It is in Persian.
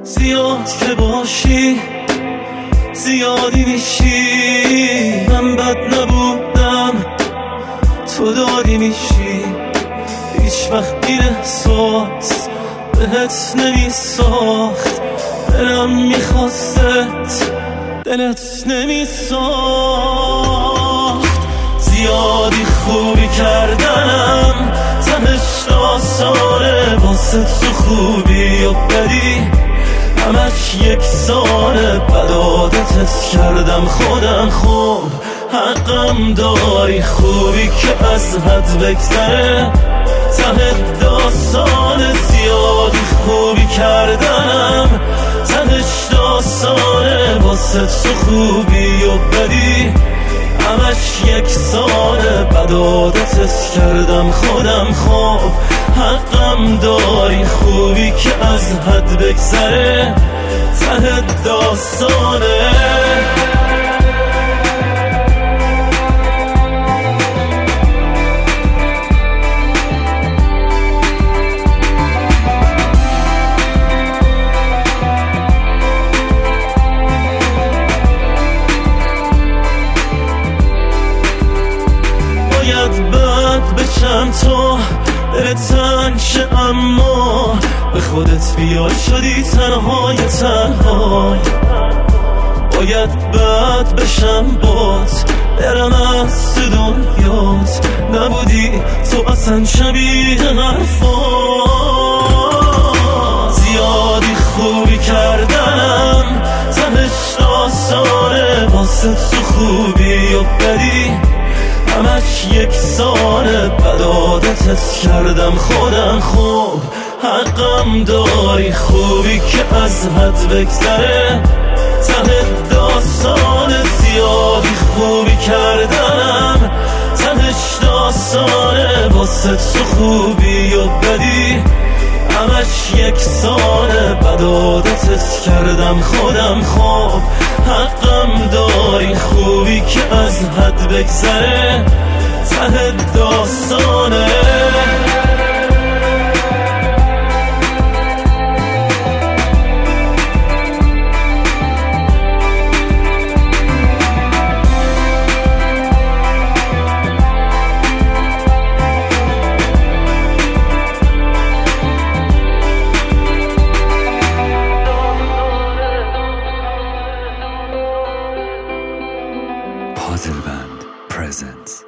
زیاد که باشی زیادی میشی، من بد نبودم تو دادی میشی. هیچ وقت این احساس بهت نمیساخت، دلم میخواستت دلت نمیساخت. زیادی خوبی کردنم تهش آسانه، واسه تو خوبی و بدی همش یکسانه. بد عادتت کردم خودم، خوب حقم داری. خوبی که از حد بگذره ته داستانه. زیادی خوبی کردنم تهش داستانه، واسه تو خوبی و بدی همش یکسانه. بد عادتت کردم خودم، خوب حقم داری. خوبی که از حد بگذره ته داستانه. باید بد بشم تو دلت تنگ شه، اما به خودت بیای شدی تنهای تنهای. باید بد بشم بات برم از تو دنیات، نبودی تو اصلا شبیه حرفات. زیادی خوبی کردم تهش آسانه، واسه تو خوبی و بدی همش یکسانه. بد عادتت کردم خودم، خوب حقم داری. خوبی که از حد بگذره ته داستانه. زیادی خوبی کردم تهش داستانه، واسه تو خوبی و بدی همش یکسانه. بد عادتت کردم خودم، خوب حقم داری. خوبی که از حد بگذره ته داستانه. Puzzle Band presents